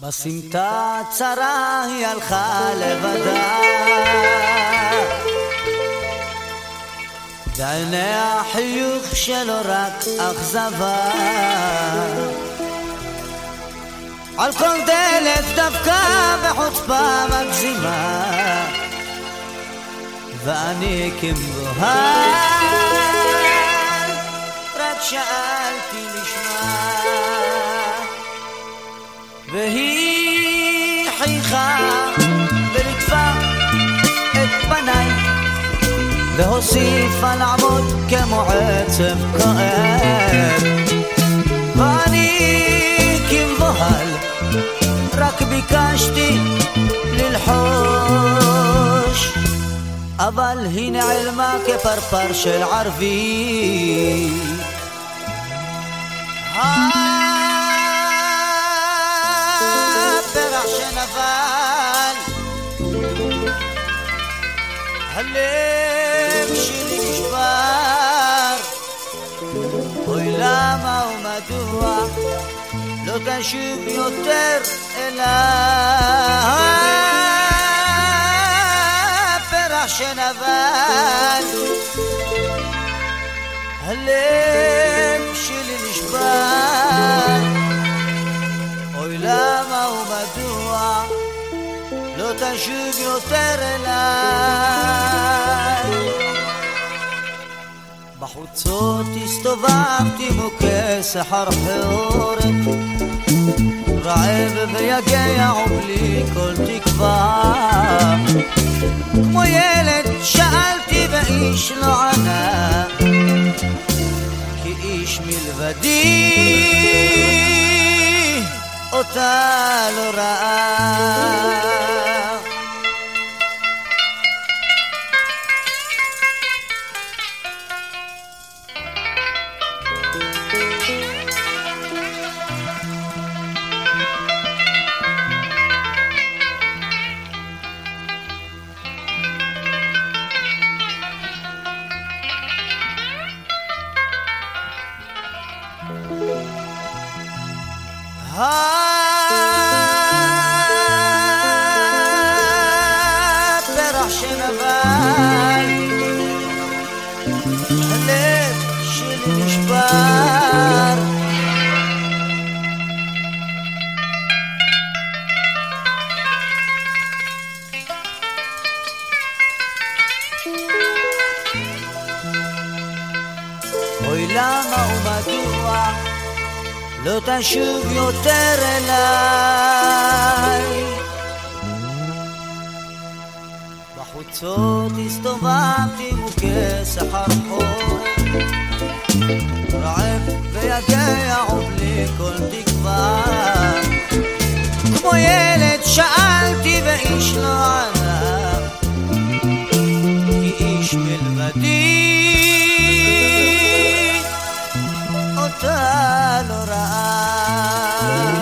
בסמטה הצרה היא הלכה לבדה, בעיניה חיוך שלו רק אכזבה, על כל דלת דווקא בחוצפה מגזימה, ואני כמבוהל רק שאלתי לשמה, והיא חייכה ולטפה את פניי, והוסיפה לעמוד כמו עצב כואב, ואני כמבוהל רק ביקשתי ללחוש, אבל היא נעלמה כפרפר של ערבי. הפרח שנבל, הלב שלי נשבר, אוי למה ומדוע לא תשוב יותר אליי. הפרח שנבל, הלב שלי נשבר, אוי למה ומדוע לא תשוב יותר אליי. בחוצות הסתובבתי מוכה סחרחורת, רעב ויגע ובלי כל תקווה, כמו ילד שאלתי ואיש לא ענה, כי איש מלבדי אותה לא ראה. הפרח שנבל, הלב שלי נשבר, אוי למה ומדוע לא תשוב יותר אליי. בחוצות הסתובבתי מוכה סחרחורת, רעב ויגע ובלי כל תקווה, כמו ילד שאלתי ואיש לא ענה, כי איש מלבדי אותה לא ראה.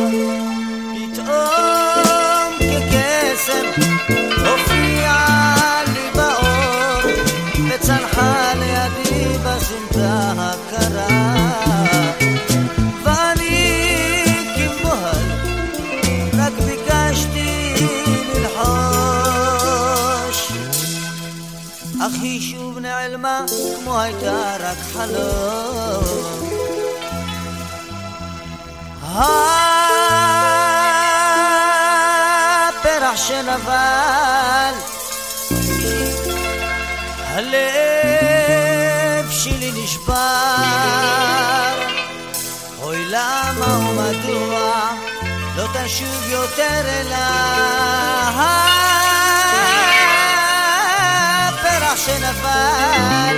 פתאום כקסם הופיעה לי באור, וצנחה לידי בסמטה הקרה, ואני כמבוהל רק ביקשתי ללחוש, אך היא שוב נעלמה כמו הייתה רק חלום. הפרח שנבל, הלב שלי נשבר, אוי למה ומדוע לא תשוב יותר אליי. הפרח שנבל,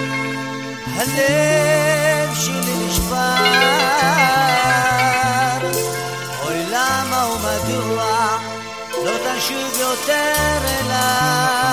הלב שלי נשבר, אוי למה ומדוע לא תשוב יותר אליי.